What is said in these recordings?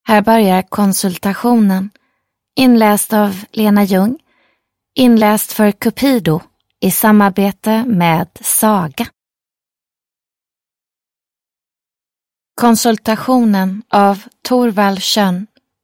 Här börjar konsultationen, inläst av Lena Ljung, inläst för Cupido i samarbete med Saga. Konsultationen av Torvald Schön.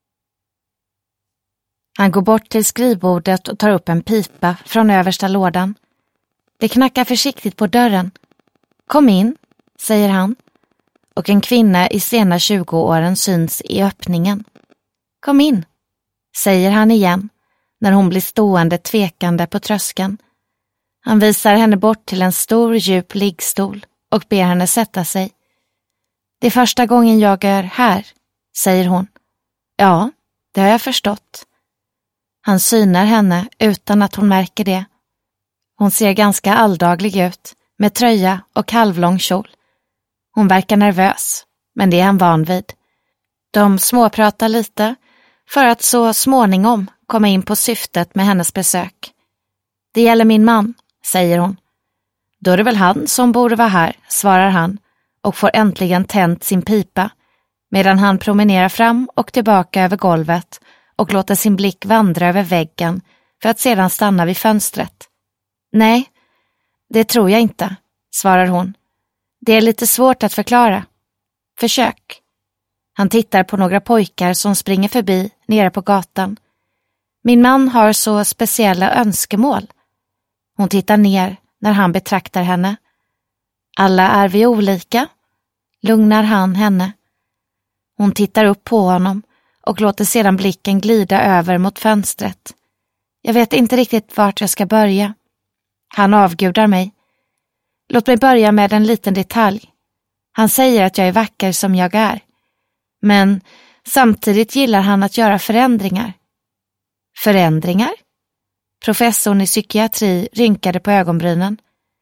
Han går bort till skrivbordet och tar upp en pipa från översta lådan. Det knackar försiktigt på dörren. Kom in, säger han. Och en kvinna i sena 20-åren syns i öppningen. Kom in, säger han igen när hon blir stående tvekande på tröskeln. Han visar henne bort till en stor djup liggstol och ber henne sätta sig. Det är första gången jag är här, säger hon. Ja, det har jag förstått. Han synar henne utan att hon märker det. Hon ser ganska alldaglig ut med tröja och halvlång kjol. Hon verkar nervös, men det är han van vid. De småpratar lite för att så småningom komma in på syftet med hennes besök. Det gäller min man, säger hon. Då är det väl han som borde vara här, svarar han och får äntligen tänt sin pipa medan han promenerar fram och tillbaka över golvet och låter sin blick vandra över väggen för att sedan stanna vid fönstret. Nej, det tror jag inte, svarar hon. Det är lite svårt att förklara. Försök. Han tittar på några pojkar som springer förbi nere på gatan. Min man har så speciella önskemål. Hon tittar ner när han betraktar henne. Alla är vi olika, lugnar han henne. Hon tittar upp på honom och låter sedan blicken glida över mot fönstret. Jag vet inte riktigt vart jag ska börja. Han avgudar mig. Låt mig börja med en liten detalj. Han säger att jag är vacker som jag är. Men samtidigt gillar han att göra förändringar. Förändringar? Professorn i psykiatri rynkade på ögonbrynen.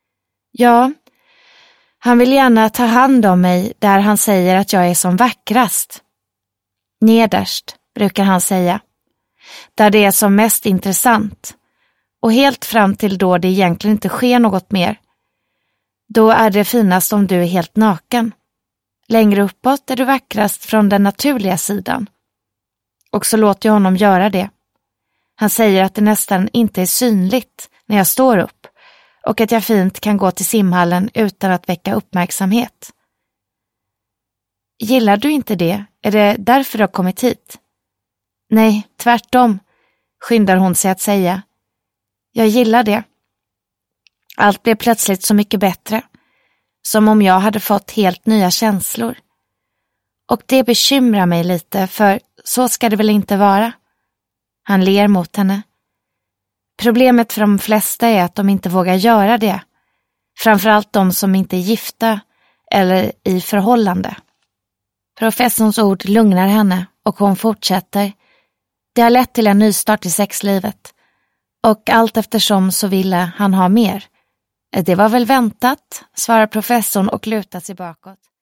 Ja, han vill gärna ta hand om mig där han säger att jag är som vackrast. Nederst, brukar han säga. Där det är som mest intressant. Och helt fram till då det egentligen inte sker något mer. Då är det finast om du är helt naken. Längre uppåt är du vackrast från den naturliga sidan. Och så låter jag honom göra det. Han säger att det nästan inte är synligt när jag står upp och att jag fint kan gå till simhallen utan att väcka uppmärksamhet. Gillar du inte det? Är det därför du har kommit hit? Nej, tvärtom, skyndar hon sig att säga. Jag gillar det. Allt blev plötsligt så mycket bättre. Som om jag hade fått helt nya känslor. Och det bekymrar mig lite, för så ska det väl inte vara. Han ler mot henne. Problemet för de flesta är att de inte vågar göra det. Framförallt de som inte är gifta eller i förhållande. Professorns ord lugnar henne och hon fortsätter. Det har lett till en nystart i sexlivet. Och allt eftersom så ville han ha mer. Det var väl väntat, svarar professorn och lutar sig bakåt.